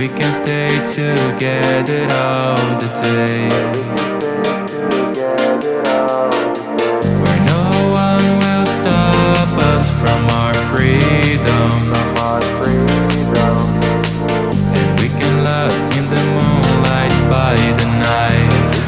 we can stay together all the day, where no one will stop us from our freedom, and we can love in the moonlight by the night.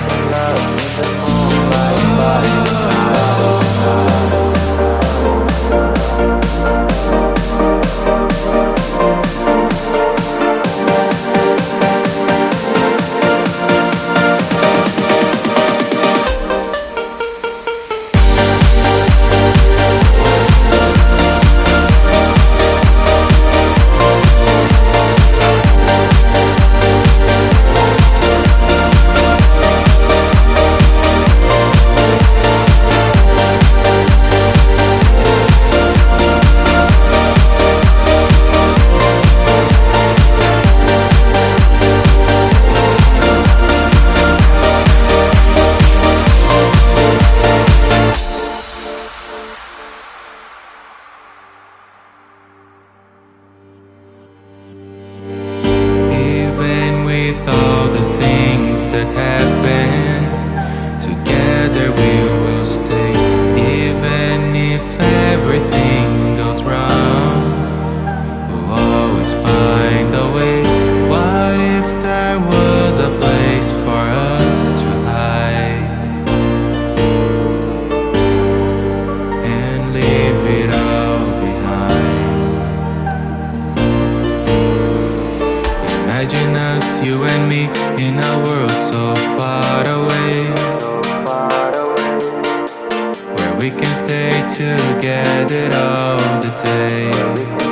With all the things that happen, together we will stay. Even if everything goes wrong, we'll always find a way. What if there was a place for us to hide and leave it all behind? Imagine us, you and me, in a world so far away, where we can stay together all the day.